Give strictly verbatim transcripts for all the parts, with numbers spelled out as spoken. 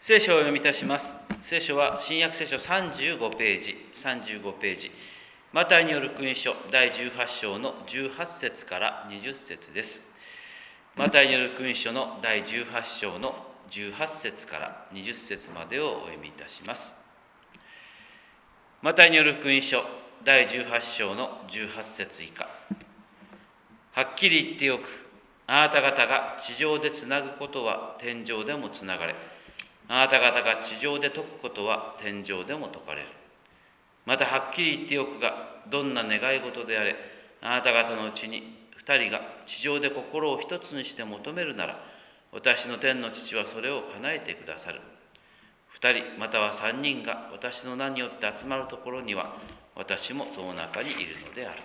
聖書をお読みいたします。聖書は新約聖書さんじゅうごページ、さんじゅうごページ、マタイによる福音書だいじゅうはち章のじゅうはち節からにじゅう節です。マタイによる福音書のだいじゅうはち章のじゅうはち節からにじゅう節までをお読みいたします。マタイによる福音書だいじゅうはち章のじゅうはち節以下。はっきり言っておく。あなた方が地上でつなぐことは天上でもつながれ、あなた方が地上で解くことは天上でも解かれる。またはっきり言っておくが、どんな願い事であれ、あなた方のうちに二人が地上で心を一つにして求めるなら、私の天の父はそれを叶えてくださる。二人または三人が私の名によって集まるところには、私もその中にいるのである。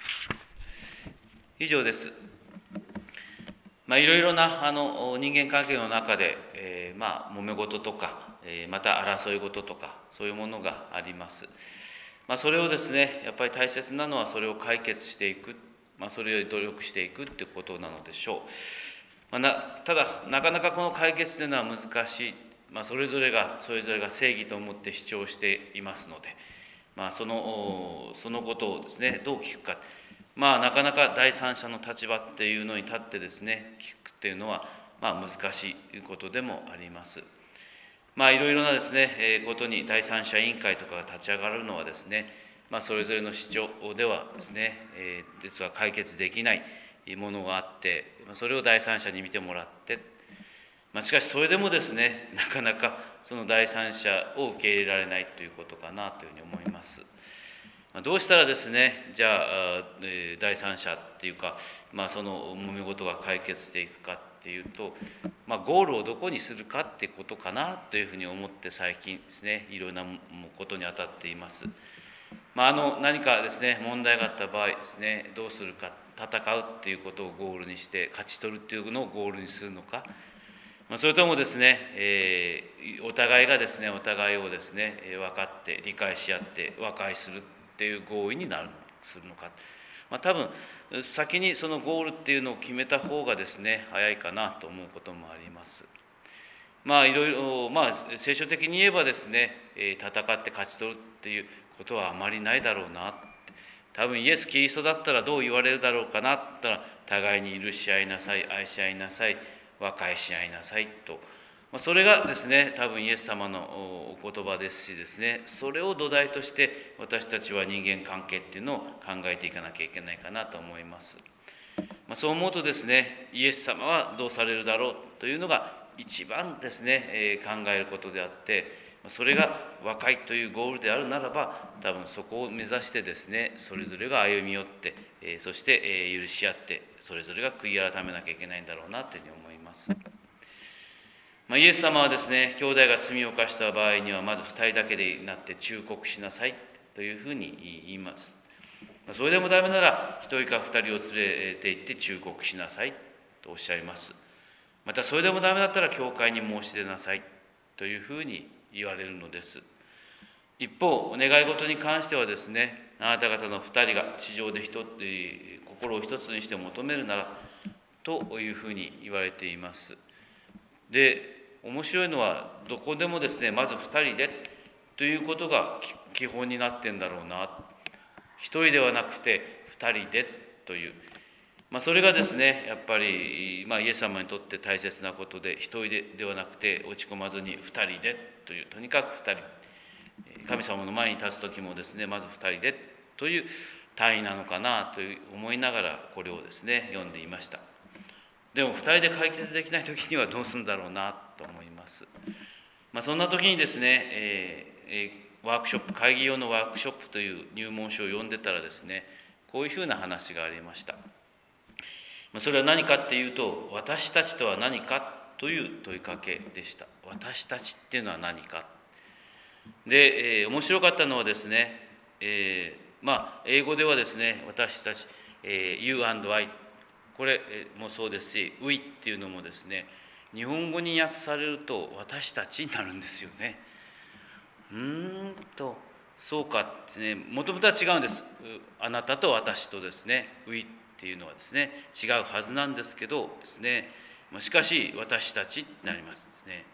以上です。まあ、いろいろなあの人間関係の中で、えー、まあ揉め事とか、えー、また争い事とかそういうものがあります。まあ、それをですねやっぱり大切なのはそれを解決していく、まあ、それより努力していくっていうことなのでしょう。まあ、なただなかなかこの解決というのは難しい、まあ、それぞれがそれぞれが正義と思って主張していますので、まあ、そのそのことをですねどう聞くか。まあ、なかなか第三者の立場っていうのに立ってですね聞くっていうのは、まあ、難しいことでもあります。まあいろいろなですね、えー、ことに第三者委員会とかが立ち上がるのはですね、まあ、それぞれの主張ではですね、えー、実は解決できないものがあって、それを第三者に見てもらって、まあ、しかしそれでもですねなかなかその第三者を受け入れられないということかなというふうに思います。どうしたらですね、じゃあ第三者っていうか、まあ、その揉め事が解決していくかっていうと、まあ、ゴールをどこにするかっていうことかなというふうに思って最近ですね、いろんなことに当たっています。まあ、あの何かですね、問題があった場合ですね、どうするか、戦うっていうことをゴールにして、勝ち取るっていうのをゴールにするのか、まあ、それともですね、えー、お互いがですね、お互いをですね、分かって、理解し合って、和解する。っていう合意になるするのか、まあ、多分先にそのゴールっていうのを決めた方がですね早いかなと思うこともあります。まあいろいろ、まあ、聖書的に言えばですね戦って勝ち取るっていうことはあまりないだろうな。多分イエス・キリストだったらどう言われるだろうかなって言ったら、互いに許し合いなさい、愛し合いなさい、和解し合いなさいと、それがですね多分イエス様のお言葉ですしですね、それを土台として私たちは人間関係っていうのを考えていかなきゃいけないかなと思います。まあ、そう思うとですねイエス様はどうされるだろうというのが一番ですね、えー、考えることであって、それが和解というゴールであるならば、多分そこを目指してですねそれぞれが歩み寄って、えー、そして、えー、許し合ってそれぞれが悔い改めなきゃいけないんだろうなというふうに思います。まあ、イエス様はですね、兄弟が罪を犯した場合にはまずふたりだけでなって忠告しなさいというふうに言います。それでもダメならひとりかふたりを連れて行って忠告しなさいとおっしゃいます。またそれでもダメだったら教会に申し出なさいというふうに言われるのです。一方、願い事に関してはですね、あなた方のふたりが地上で一心を一つにして求めるならというふうに言われています。で面白いのはどこでもですねまずふたりでということが基本になってんだろうな。ひとりではなくてふたりでという、まあ、それがですねやっぱり、まあ、イエス様にとって大切なことで、ひとりでではなくて落ち込まずにふたりでという、とにかくふたり、神様の前に立つ時もですねまずふたりでという単位なのかなと思いながらこれをですね読んでいました。でもふたりで解決できない時にはどうするんだろうなと思います。まあ、そんな時にですね、えー、ワークショップ、会議用のワークショップという入門書を読んでたらですね、こういうふうな話がありました。まあ、それは何かっていうと、私たちとは何かという問いかけでした。私たちっていうのは何か。で、えー、面白かったのはですね、えー、まあ英語ではですね、私たち、えー、You and I、これもそうですし、We っていうのもですね、日本語に訳されると私たちになるんですよね。うーんと、そうかですね、もともとは違うんです。あなたと私とですね、We っていうのはですね、違うはずなんですけどですね、しかし私たちになりますですね。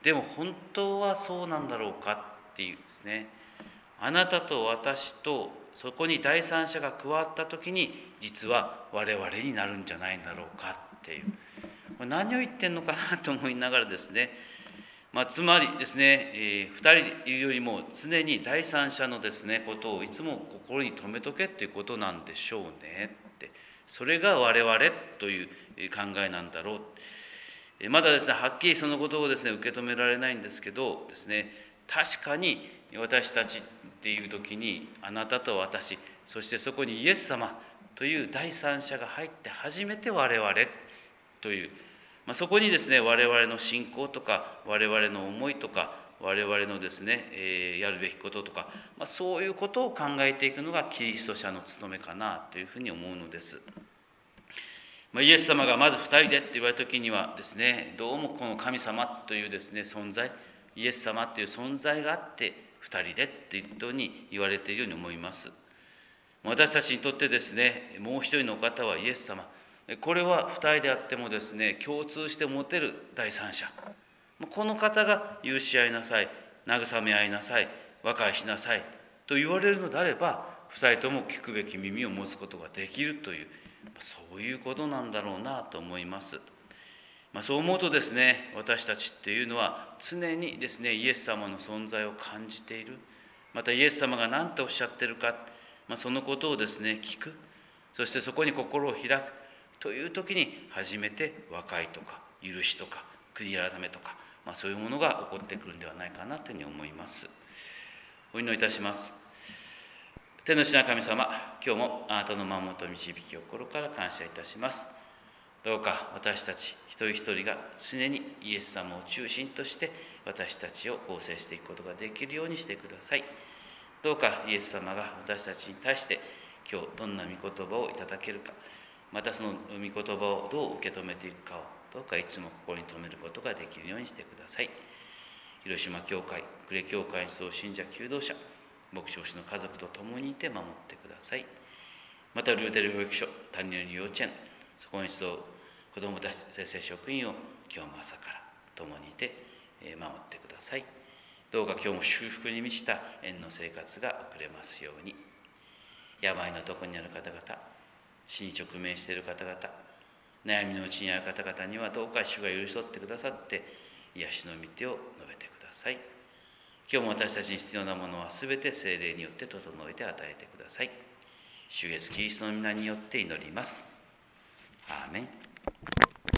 でも本当はそうなんだろうかっていうですね、あなたと私とそこに第三者が加わった時に実は我々になるんじゃないんだろうかっていう、これ何を言ってんのかなと思いながらですね、まあ、つまりですね、えー、ふたりでいるよりも常に第三者のですねことをいつも心に留めとけっていうことなんでしょうねって、それが我々という考えなんだろう。まだですねはっきりそのことをですね受け止められないんですけどですね、確かに私たちっていう時にあなたと私、そしてそこにイエス様という第三者が入って初めて我々という、まあ、そこにですね我々の信仰とか我々の思いとか我々のですね、えー、やるべきこととか、まあ、そういうことを考えていくのがキリスト者の務めかなというふうに思うのです。まあ、イエス様がまずふたりでって言われた時にはですね、どうもこの神様というですね存在、イエス様という存在があってふたりでっていうふうに言われているように思います。私たちにとってですね、もう一人の方はイエス様、これはふたりであってもですね共通して持てる第三者、この方が許し合いなさい、慰め合いなさい、和解しなさいと言われるのであれば、ふたりとも聞くべき耳を持つことができるという、そういうことなんだろうなと思います。まあ、そう思うとですね、私たちっていうのは常にですねイエス様の存在を感じている、またイエス様が何ておっしゃってるか、まあ、そのことをですね聞く、そしてそこに心を開くという時に初めて和解とか許しとか悔い改めとか、まあ、そういうものが起こってくるんではないかなというふうに思います。お祈りいたします。天の父な神様、今日もあなたの守りと導きを心から感謝いたします。どうか私たち一人一人が常にイエス様を中心として私たちを構成していくことができるようにしてください。どうかイエス様が私たちに対して今日どんな御言葉をいただけるか、またその御言葉をどう受け止めていくかをどうかいつも心に留めることができるようにしてください。広島教会、呉教会総信者求道者、牧師の家族と共にいて守ってください。またルーテル保育所、谷の幼稚園、そこに集う子どもたち先生職員を今日も朝から共にいて守ってください。どうか今日も修復に満ちた縁の生活が送れますように。病のところにある方々、死に直面している方々、悩みのうちにある方々にはどうか主が寄り添ってくださって癒しの御手を述べてください。今日も私たちに必要なものはすべて聖霊によって整えて与えてください。主イエスキリストの皆によって祈ります。アーメン。